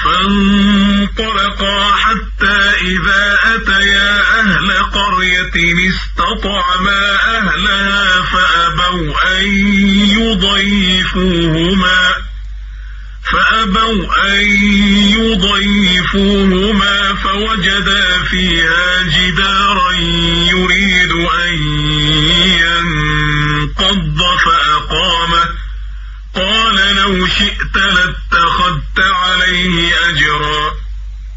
فانطلقا حتى إذا أتيا أهل قرية استطعما أهلها فأبوا أن يضيفوهما فوجدا فيها جدارا يريد أن ينقض فأقامه قال لو شئت